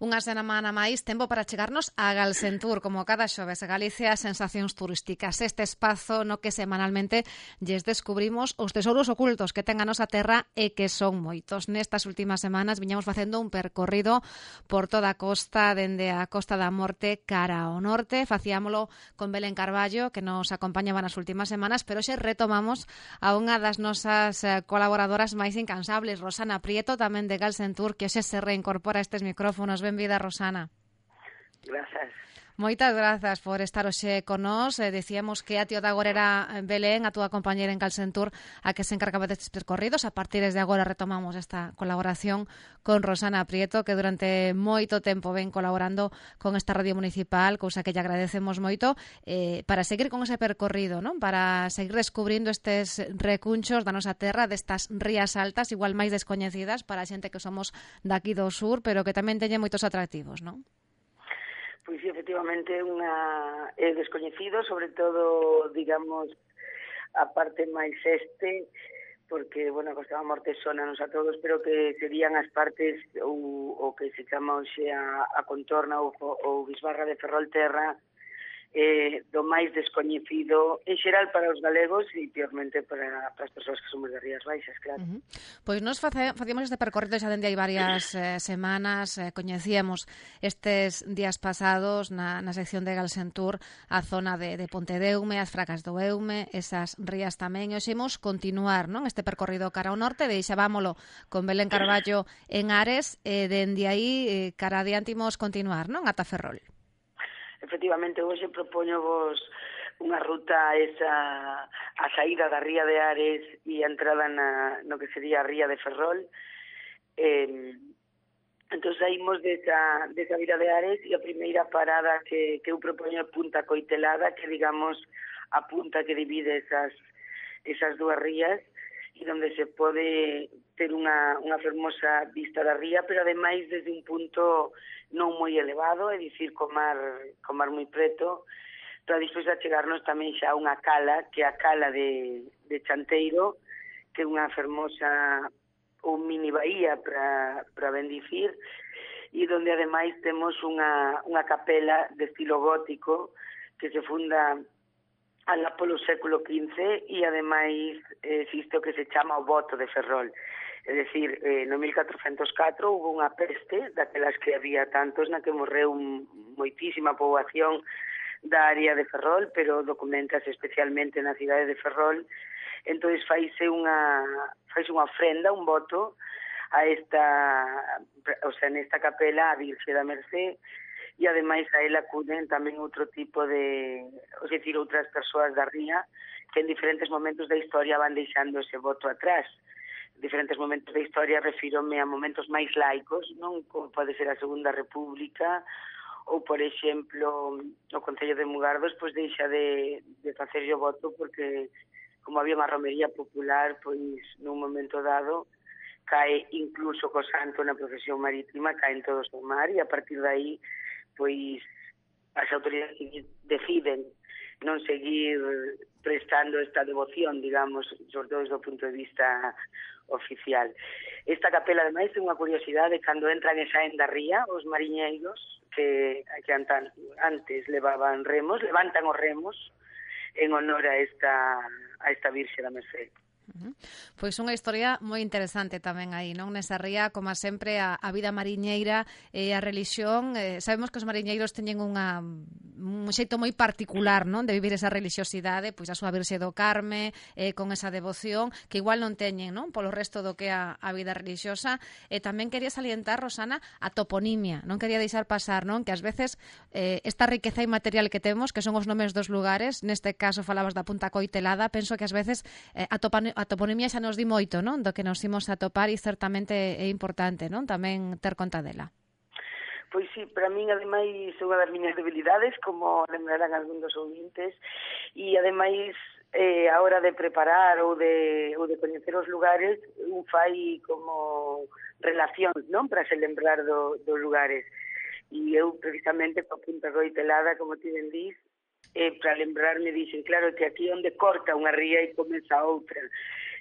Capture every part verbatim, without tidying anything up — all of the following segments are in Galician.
Unha semana máis, tempo para chegarnos a Galsentur, como cada xoves, a Galicia, sensacións turísticas. Este espazo no que semanalmente lles descubrimos os tesouros ocultos que ten a nosa terra e que son moitos. Nestas últimas semanas viñamos facendo un percorrido por toda a costa, dende a Costa da Morte cara ao norte. Facíamolo con Belén Carballo, que nos acompañaba nas últimas semanas, pero xe retomamos a unha das nosas colaboradoras máis incansables, Rosana Prieto, tamén de Galsentur, que xe se reincorpora a estes micrófonos. Benvida, Rosana. Grazas. Moitas grazas por estar hoxe con nós. Eh, decíamos que a tío de agora era Belén, a túa compañera en Galsentur, a que se encargaba destes percorridos. A partir de agora retomamos esta colaboración con Rosana Prieto, que durante moito tempo ven colaborando con esta radio municipal, cousa que lle agradecemos moito, eh, para seguir con ese percorrido, non? Para seguir descubrindo estes recunchos da nosa terra, destas rías altas, igual máis descoñecidas para a xente que somos daqui do sur, pero que tamén teñen moitos atractivos, non? Pois sí, efectivamente unha é descoñecido, sobre todo, digamos, a parte máis este, porque, bueno, a Costa da Morte sonanos a todos, pero que serían as partes ou o que se chama hoxe a, a contorna ou, ou Bisbarra de Ferrolterra, eh, do máis descoñecido en xeral para os galegos e piormente para, para as persoas que somos de Rías Baixas, claro. Uh-huh. Pois nos face, facíamos este percorrido xa dende hai varias eh, semanas, eh, coñecíamos estes días pasados na, na sección de Galsentur a zona de, de Pontedeume, as Fracas do Eume, esas rías tamén, e hoxe imos continuar, non? Este percorrido cara ao norte, deixábamolo con Belén Carballo en Ares, e dende aí eh, cara adiante imos continuar, non? Ata Ferrol. Efectivamente, hoxe propoño vos unha ruta esa a saída da ría de Ares e a entrada na, no que sería a ría de Ferrol. Eh, entón, saímos desa, desa vila de Ares e a primeira parada que, que eu propoño é Punta Coitelada, que digamos a punta que divide esas, esas dúas rías e onde se pode ter unha, unha fermosa vista da ría, pero ademais desde un punto non moi elevado, é dicir, co mar, co mar moi preto, para despois a chegarnos tamén xa a unha cala, que é a cala de, de Chanteiro, que é unha fermosa ou mini bahía para, para ben dicir, e onde ademais temos unha, unha capela de estilo gótico que se funda alá polo século quince e ademais existe o que se chama o Voto de Ferrol. É dicir, eh, no mil catrocentos e catro houve unha peste, daquelas que había tantos, na que morreu moitísima poboación da área de Ferrol, pero documentase especialmente na cidade de Ferrol. Entón, faise unha, faise unha ofrenda, un voto, a esta, o sea, nesta capela, a Virxe da Mercé, e ademais a ela acuden tamén outro tipo de, ou dicir, outras persoas da ría, que en diferentes momentos da historia van deixando ese voto atrás. Diferentes momentos da historia refírome a momentos máis laicos, non? Como pode ser a Segunda República, ou, por exemplo, o Concello de Mugardos, pois deixa de, de facer o voto porque, como había unha romería popular, pois, nun momento dado, cae incluso co santo na procesión marítima, caen todos no mar, e a partir de aí, pois, as autoridades deciden non seguir prestando esta devoción, digamos, sobre todo desde o punto de vista oficial. Esta capela, ademais, é unha curiosidade, cando entran e saen da ría, os mariñeiros que, que antan, antes levaban remos, levantan os remos en honor a esta, a esta Virxe da Merced. Uh-huh. Pois unha historia moi interesante tamén aí, non? Nesa ría, como sempre, a, a vida mariñeira e a religión, eh, sabemos que os mariñeiros teñen unha un xeito moi particular, non? De vivir esa religiosidade, pois a súa Virxe do Carme, eh, con esa devoción, que igual non teñen, non? Polo resto do que a, a vida religiosa. E tamén quería salientar, Rosana, a toponimia, non quería deixar pasar, non? Que ás veces eh, esta riqueza inmaterial que temos, que son os nomes dos lugares, neste caso falabas da Punta Coitelada, penso que ás veces eh, a toponimia a toponimia xa nos di moito, non? Do que nos imos a topar e certamente é importante, non? Tamén ter conta dela. Pois sí, para min, ademais, é unha das miñas debilidades, como lembrarán algún dos ouvintes, e ademais, eh, a hora de preparar ou de, ou de coñecer os lugares, un fai como relacións, non? Para se lembrar do, dos lugares. E eu, precisamente, coa Punta Coitelada, como ti ben dís, eh, para lembrarme, dixen, claro, que aquí onde corta unha ría e comeza outra.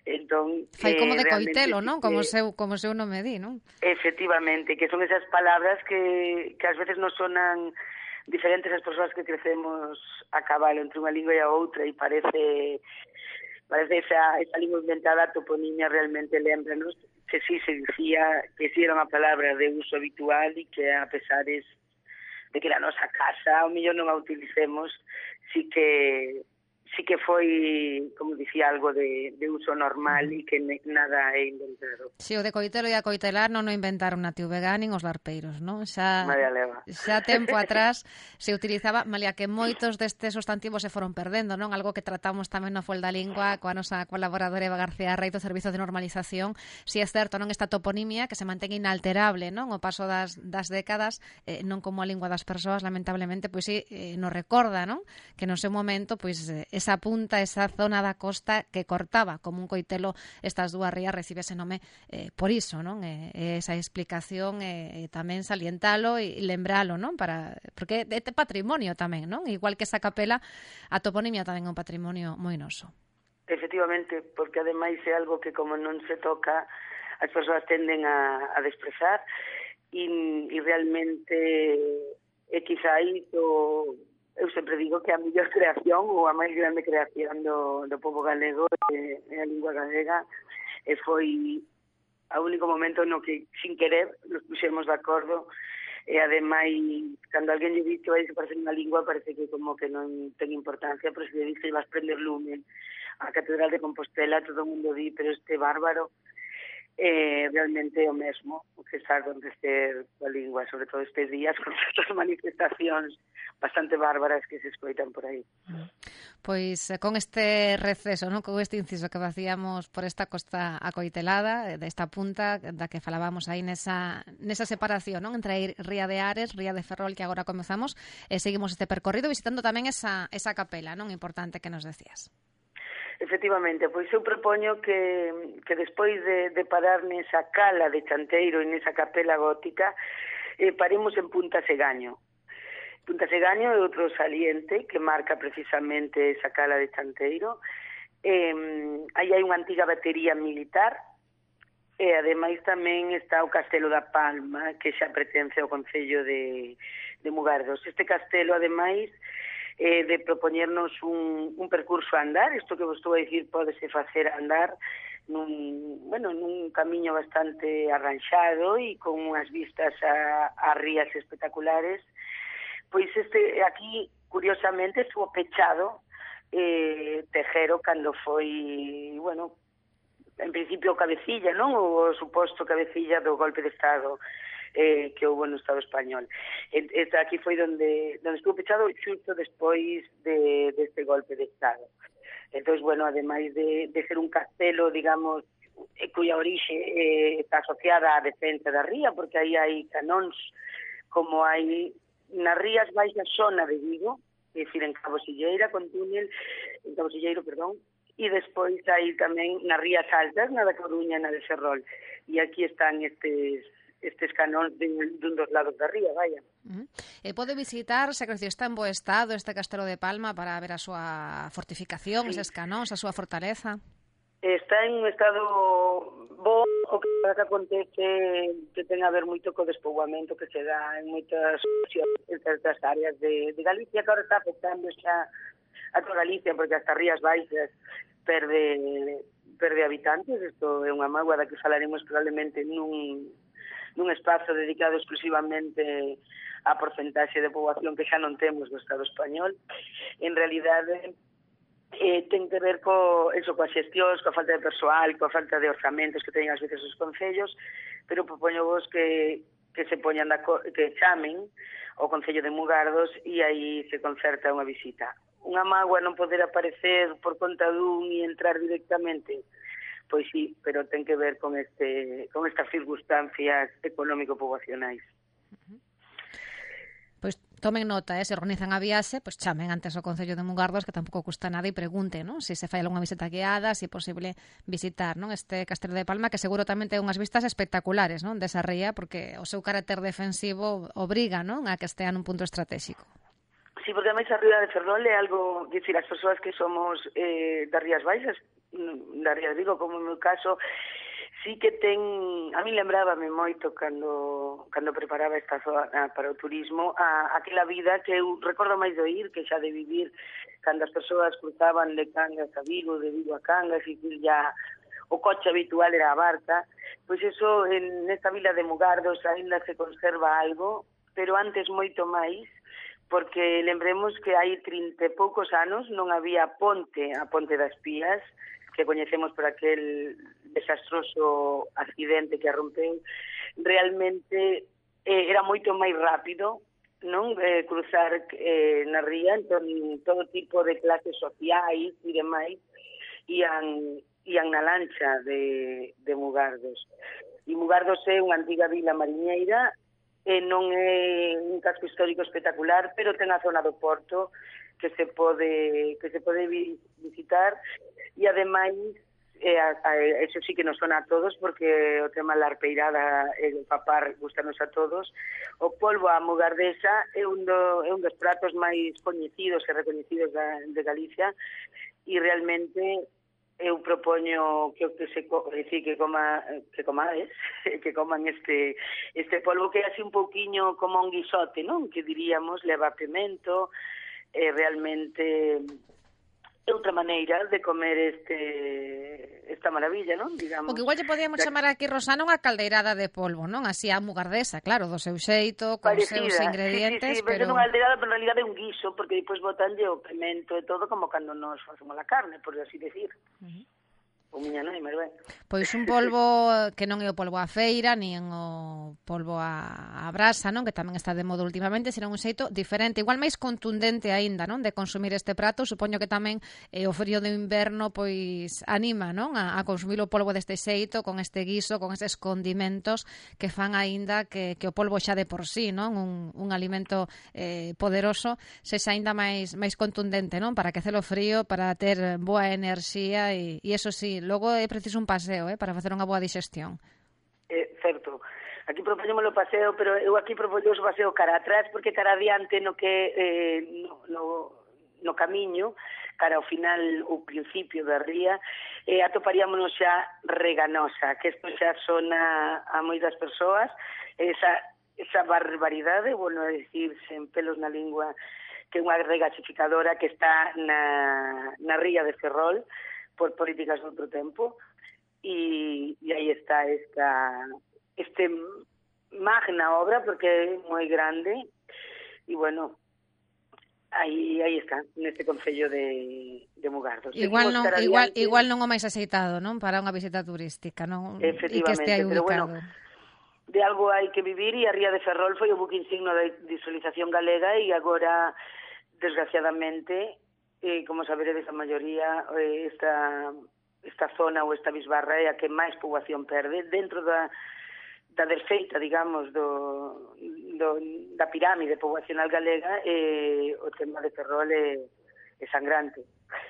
Entón, fai como de coitelo, sí non? Que, Como seu, como seu nome di, non? Efectivamente, que son esas palabras que, que ás veces nos sonan diferentes as persoas que crecemos a cabalo entre unha lingua e a outra e parece parece esa, esa lingua inventada, a toponimia realmente lembranos que sí se dicía que sí era unha palabra de uso habitual e que a pesares de que na nosa casa, ao mellor non a utilicemos, sí que sí que foi, como dicía, algo de, de uso normal e que ne, nada é inventado. Si, o de coitelo e a coitelar non o inventaron na T V G nin os larpeiros, non? Xa, xa tempo atrás se utilizaba, malia que moitos destes sustantivos se foron perdendo, non? Algo que tratamos tamén no Fol da Lingua coa nosa colaboradora Eva García Rei do Servizo de Normalización. Si é certo, non, esta toponimia que se mantén inalterable, non? O paso das, das décadas, eh, non como a lingua das persoas, lamentablemente, pois si eh, nos recorda, non? Que no seu momento, pois eh, esa punta, esa zona da costa que cortaba como un coitelo estas dúas rías recibe ese nome eh, por iso, non? Eh, esa explicación eh, tamén salientalo e lembralo, non? Para, porque é patrimonio tamén, non? Igual que esa capela, a toponimia tamén é un patrimonio moi noso. Efectivamente, porque ademais é algo que como non se toca, as persoas tenden a, a desprezar e, e realmente é quizá iso. Eu sempre digo que a mellor creación ou a máis grande creación do, do povo galego é, é a lingua galega e foi o único momento no que, sin querer, nos puxemos de acordo e ademais, cando alguén lle dice que vai desaparecer unha lingua, parece que como que non ten importancia, pero se lle dice que vas prender lume a Catedral de Compostela, todo o mundo di, pero este bárbaro eh, realmente é o mesmo o que está a acontecer coa lingua, sobre todo estes días con estas manifestacións bastante bárbaras que se escoitan por aí. Pois con este receso, non, con este inciso que facíamos por esta costa acoitelada, desta punta da que falábamos aí nesa, nesa separación, non, entre a Ría de Ares, Ría de Ferrol, que agora comezamos, e seguimos este percorrido visitando tamén esa, esa capela, non, importante que nos decías. Efectivamente, pois eu propoño que, que despois de, de parar nesa cala de Chanteiro e nesa capela gótica, eh, paremos en Punta Segaño. Punta Segaño é outro saliente que marca precisamente esa cala de Chanteiro. Eh, aí hai unha antiga batería militar e ademais tamén está o Castelo da Palma, que xa pertence ao Concello de, de Mugardos. Este castelo, ademais, eh, de propoñernos un, un percurso a andar, isto que vos estou a dicir pódese facer a andar nun, bueno, nun camiño bastante arranxado e con unhas vistas a, a rías espectaculares. Pois este aquí, curiosamente, estuvo pechado eh, Tejero cando foi, bueno, en principio cabecilla, non? O suposto cabecilla do golpe de Estado eh, que houve no Estado español. E, aquí foi donde, donde estuvo pechado xusto despois de, deste golpe de Estado. Entón, bueno, ademais de, de ser un castelo, digamos, cuya orixe eh, está asociada á defensa da ría, porque aí hai canóns, como hai nas rías baixas zona de Vigo, é dicir, en Cabo Silleira, con túnel, en Cabo Silleiro, perdón, e despois hai tamén nas rías altas, na da Coruña e na de Ferrol. E aquí están estes estes canóns de, dun dos lados da ría, vaya. Uh -huh. E pode visitar, se que está en bo estado, este Castelo de Palma para ver a súa fortificación, sí, eses canóns, a súa fortaleza? Está en un estado bo, o que acontece que ten a ver moito co despoboamento que se dá en moitas en certas áreas de, de Galicia, que agora está afectando xa a toda Galicia, porque as Rías Baixas perde, perde habitantes. Isto é unha mágoa da que falaremos probablemente nun, nun espazo dedicado exclusivamente á porcentaxe de poboación que xa non temos no Estado español. En realidade, Eh, ten que ver co, eso, coas xestións, coa falta de persoal, coa falta de orzamentos que teñen ás veces os concellos, pero propoño vos que, que se poñan da, que chamen ao Concello de Mugardos e aí se concerta unha visita. Unha mágoa non poder aparecer por conta dun e entrar directamente, pois sí, pero ten que ver con este con estas circunstancias económico-poboacionais. Uh -huh. Pois tomen nota, eh, se organizan a viaxe, pois chamen antes ao Concello de Mugardos, que tampouco custa nada, e pregunte, non? Se se fai algunha visita guiada, se é posible visitar, non? Este Castelo de Palma, que seguro tamén ten unhas vistas espectaculares, non? Desa ría, porque o seu carácter defensivo obriga, non? A que estea nun punto estratégico. Sí, porque ademais a ría de Ferrol é algo, dicir, as persoas que somos eh, das Rías Baixas, da Ría de Vigo, como no meu caso, sí que ten, a mí lembrábame moito cando cando preparaba esta zona para o turismo, a aquela vida que eu recordo máis de oír que xa de vivir cando as persoas cruzaban de Cangas a Vigo, de Vigo a Cangas, e que ya o coche habitual era a barca, pois eso en esta vila de Mugardos ainda se conserva algo, pero antes moito máis, porque lembremos que hai trinta e poucos anos non había ponte, a Ponte das Pías, que coñecemos por aquel desastroso accidente que a rompeu, realmente eh, era moito máis rápido, non, eh, cruzar eh, na ría, entón todo tipo de clases sociais e demais ian, ian na lancha de, de Mugardos. E Mugardos é unha antiga vila mariñeira, e non é un casco histórico espectacular, pero ten a zona do Porto que se pode que se pode visitar, e ademais eh, a, a, eso sí que nos sona a todos, porque o tema da arpeirada e o papar gustanos a todos. O polvo á mugardesa é un, do, é un dos pratos máis coñecidos e recoñecidos da, de Galicia, e realmente eu propoño que o que se decir, que coma que comades, que coman este este polvo, que é así un pouquiño como un guisote, non? Que diríamos, leva pimento, e realmente é outra maneira de comer este esta maravilla, non? Digamos. O que igual lle podíamos chamar aquí, Rosana, unha caldeirada de polvo, non? Así a mugardesa, claro, do seu xeito, con os seus ingredientes, sí, sí, sí, pero... é unha caldeirada, pero en realidad é un guiso, porque depois botanlle o pimento e todo, como cando nos facemos a carne, por así decir. Uh-huh. O miña nai, mas ben. Pois un polvo que non é o polvo a feira, nin o polvo a, a brasa, non? Que tamén está de moda últimamente, será un xeito diferente, igual máis contundente aínda, non? De consumir este prato, supoño que tamén eh, o frío de inverno pois anima, non? A, a consumir o polvo deste xeito, con este guiso, con estes condimentos que fan aínda que, que o polvo xa de por sí, non? Un, un alimento eh, poderoso, sexa aínda máis máis contundente, non? Para quecer o frío, para ter boa enerxía e, e eso sí, logo é preciso un paseo, eh, para facer unha boa digestión. É certo. Aquí propoñemos o paseo, pero eu aquí propoño o paseo cara atrás, porque cara adiante no que eh, no, no, no camiño, cara ao final, o principio da ría, eh, atoparíamonos xa Reganosa, que isto xa sona a moitas persoas, esa, esa barbaridade, bueno, é dicir, sen pelos na lingua, que é unha regasificadora que está na, na ría de Ferrol, por políticas de outro tempo, e, e aí está esta este magna obra, porque é moi grande, e bueno, aí aí está, neste concello de, de Mugardos. Igual non, igual, igual non o máis aceitado, non? Para unha visita turística, non? Efectivamente, que pero bueno, de algo hai que vivir, e a ría de Ferrol foi o buque insigno da industrialización galega, e agora, desgraciadamente, e como saberedes a maioría, esta, esta zona ou esta bisbarra é a que máis poboación perde dentro da, da desfeita, digamos, do, do, da pirámide poboacional galega, e o tema de Ferrol é, é sangrante.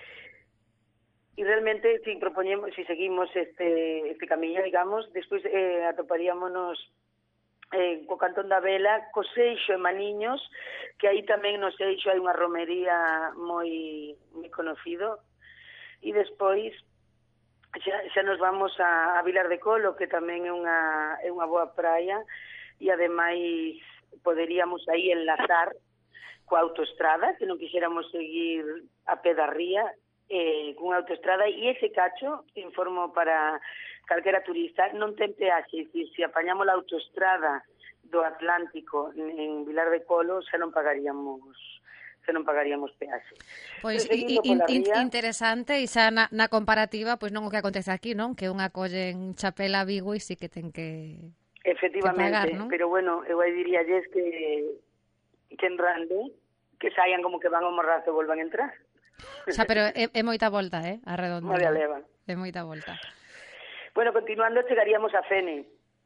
E realmente, si propoñemos, si seguimos este, este camiño, digamos, despois eh, atoparíamonos Eh, co Cantón da Vela, co Seixo e Maniños, que aí tamén no Seixo hai unha romería moi, moi conocido, e despois xa, xa nos vamos a, a Vilar de Colo, que tamén é unha, é unha boa praia, e ademais poderíamos aí enlazar coa autoestrada, que non quixéramos seguir a pé da ría, eh, cunha autoestrada, e ese cacho, informo para calquera turista, non ten peaxe, é dicir, se apañamos a autoestrada do Atlántico en Vilar de Colo, xa non pagaríamos xa non pagaríamos peaxe. Pois in, in, ría... interesante, e xa na, na comparativa, pois non o que acontece aquí, non? Que unha colle en Chapela, Vigo, e sí que ten que efectivamente, que pagar, non? Pero bueno, eu aí diríalles que que en Rande, que saian como que van ao Morrazo e volvan a entrar. Xa, pero é, é moita volta, eh? A redonda. Moita leva. É moita volta. Bueno, continuando, chegaríamos a Fene.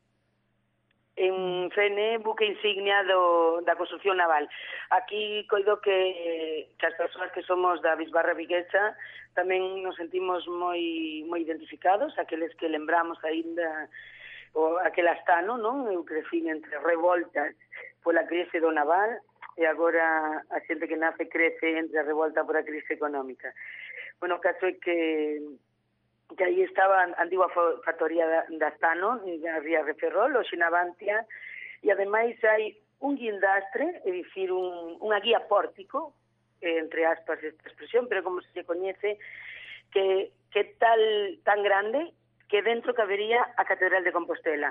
En Fene, buque insignia do, da construcción naval. Aquí coido que, que as persoas que somos da bisbarra viguesa tamén nos sentimos moi moi identificados, aqueles que lembramos aínda o aquel astano, non? Eu crecín entre revoltas pola crise do naval, e agora a xente que nace crece entre a revolta por a crise económica. Bueno, o caso é que que aí estaba a antigua factoría da, da Astano, na ría de Ferrol, o Xinavantia, e ademais hai un guindastre, é dicir, un, unha guía pórtico, eh, entre aspas esta expresión, pero como se coñece, que, que tal tan grande que dentro cabería a Catedral de Compostela.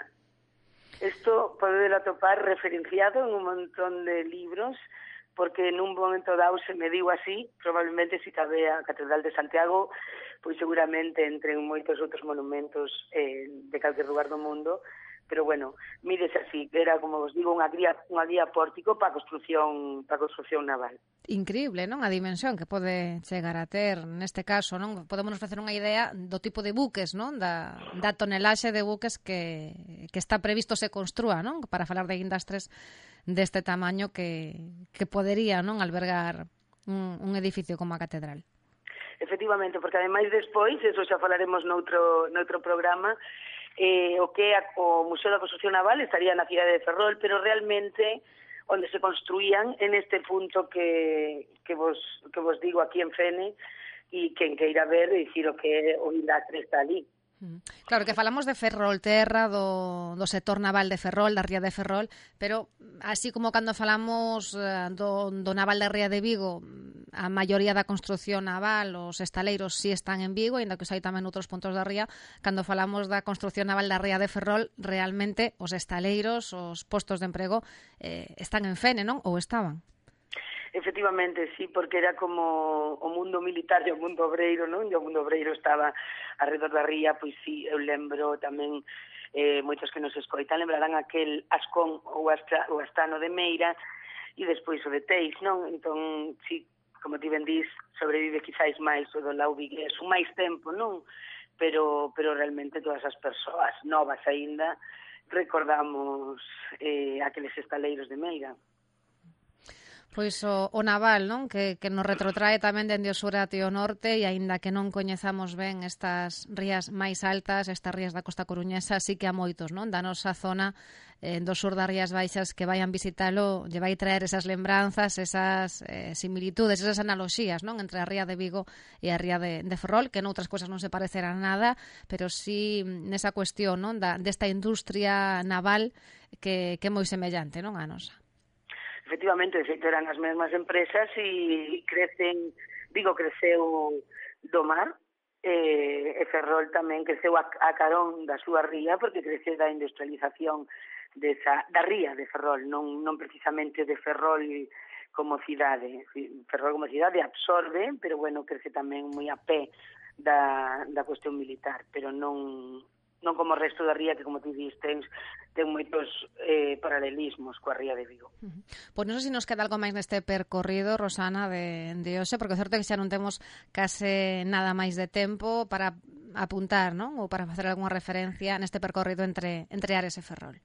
Isto pode atopar referenciado en un montón de libros, porque en un momento dado se me digo así, probablemente si cabe a Catedral de Santiago, pois seguramente entre moitos outros monumentos eh, de calquer lugar do mundo, pero bueno, mídese así, que era, como vos digo, unha guía, unha guía pórtico para a construción, para a construción naval. Increíble, non? A dimensión que pode chegar a ter neste caso, non? Podemos facer unha idea do tipo de buques, non? Da, da tonelaxe de buques que, que está previsto se construa, non? Para falar de guindastres deste tamaño que, que podería, non? Albergar un, un edificio como a catedral. Efectivamente, porque ademais despois, eso xa falaremos noutro, noutro programa, eh, o que é o Museo da Construción Naval estaría na cidade de Ferrol, pero realmente onde se construían en este punto que, que, vos, que vos digo aquí en Fene, e quen queira ver, dicir o que o guindastre está ali. Claro, que falamos de Ferrolterra, do, do sector naval de Ferrol, da ría de Ferrol, pero así como cando falamos uh, do, do naval da ría de Vigo, a maioría da construción naval, os estaleiros sí están en Vigo, ainda que os hai tamén outros puntos da ría. Cando falamos da construción naval da ría de Ferrol, realmente os estaleiros, os postos de emprego eh, están en Fene, non? Ou estaban? Efectivamente, sí, porque era como o mundo militar e o mundo obreiro, non? E o mundo obreiro estaba arredor da ría, pois sí, eu lembro tamén, eh, moitos que nos escoitan, lembrarán aquel Ascón ou o Astano de Meira e despois o de Teis, non? Entón, sí, como ti ben dís, sobrevive quizáis máis o do lau vigués, un máis tempo, non? Pero, pero realmente todas as persoas novas aínda recordamos eh, aqueles estaleiros de Meira. Pois o, o naval, non? Que, que nos retrotrae tamén dende o sur até o norte, e aínda que non coñezamos ben estas rías máis altas, estas rías da costa coruñesa, sí que a moitos, non? Da nosa zona eh, do sur das Rías Baixas que vayan visitalo, lle vai traer esas lembranzas, esas eh, similitudes, esas analoxías, non? Entre a ría de Vigo e a ría de, de Ferrol, que noutras cousas non se parecerán nada, pero sí nesa cuestión, non? Da, desta industria naval que, que é moi semellante, non? A nosa. Efectivamente, de feito, eran as mesmas empresas e crecen, digo, creceu do mar, e, e Ferrol tamén creceu a, a carón da súa ría, porque creceu da industrialización desa, da ría de Ferrol, non, non precisamente de Ferrol como cidade. Ferrol como cidade absorbe, pero, bueno, crece tamén moi a pé da, da cuestión militar, pero non... non como o resto da ría, que, como ti dis, ten, ten moitos eh, paralelismos coa ría de Vigo. Uh-huh. Pois non sei se nos queda algo máis neste percorrido, Rosana, de, de hoxe, porque é certo que xa non temos case nada máis de tempo para apuntar, non? Ou para facer algunha referencia neste percorrido entre, entre Ares e Ferrol.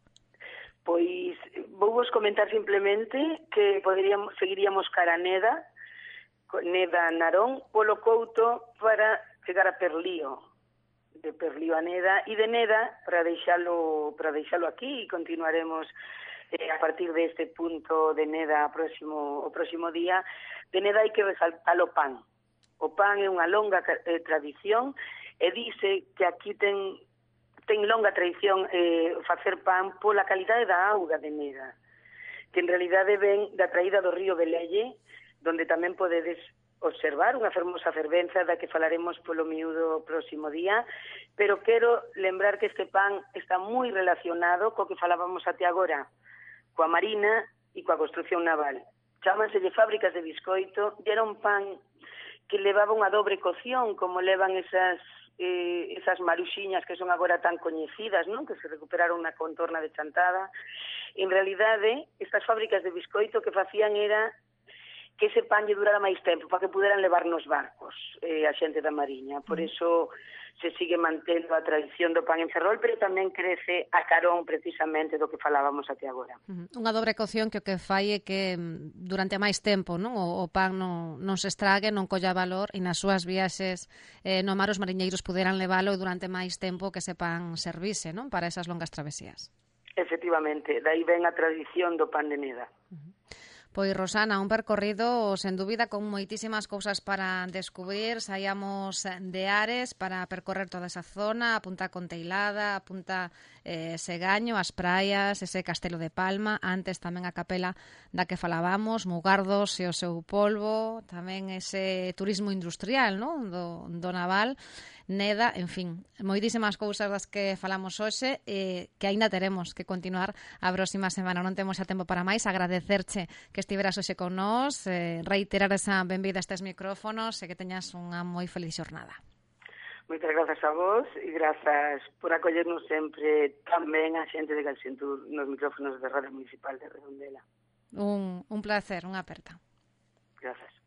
Pois vou vos comentar simplemente que poderíamos, seguiríamos cara a Neda, Neda Narón, polo Couto, para chegar a Perlío, de Perlío a Neda, e de Neda para deixalo para deixalo aquí, e continuaremos eh, a partir deste punto de Neda próximo, o próximo día. De Neda hai que resaltar o pan. O pan é unha longa eh, tradición, e dice que aquí ten ten longa tradición eh, facer pan pola calidade da auga de Neda, que en realidade ven da traída do río Velelle, donde tamén podedes observar unha fermosa fervenza da que falaremos polo miúdo próximo día, pero quero lembrar que este pan está moi relacionado co que falábamos até agora, coa marina e coa construción naval. Chámanselle fábricas de biscoito, e era un pan que levaba unha dobre cocción, como levan esas eh, esas maruxiñas que son agora tan coñecidas, non? Que se recuperaron na contorna de Chantada. En realidade, estas fábricas de biscoito que facían era que ese pan lle durara máis tempo para que puderan levar nos barcos eh, a xente da Mariña. Por iso se sigue mantendo a tradición do pan en Ferrol, pero tamén crece a carón precisamente do que falábamos até agora. Uh-huh. Unha dobre cocción que o que fai é que durante máis tempo, non, o, o pan non, non se estrague, non colla valor, e nas súas viaxes eh, no mar os mariñeiros puderan levalo durante máis tempo que ese pan servise, non, para esas longas travesías. Efectivamente, dai ven a tradición do pan de Neda. Uh-huh. Pois, Rosana, un percorrido, sen dúbida, con moitísimas cousas para descubrir. Saíamos de Ares para percorrer toda esa zona, a Punta Conteilada, a Punta eh, Segaño, as praias, ese Castelo de Palma, antes tamén a capela da que falábamos, Mugardos e o seu polvo, tamén ese turismo industrial, non? Do, do naval, Neda, en fin, moitísimas cousas das que falamos hoxe eh, que aínda teremos que continuar a próxima semana. Non temos xa tempo para máis. Agradecerche que estiveras hoxe con nós, eh, reiterar esa benvida a estes micrófonos e que teñas unha moi feliz xornada. Moitas grazas a vos e grazas por acollernos sempre tamén a xente de Galxentur nos micrófonos da Radio Municipal de Redondela. Un, un placer, unha aperta. Grazas.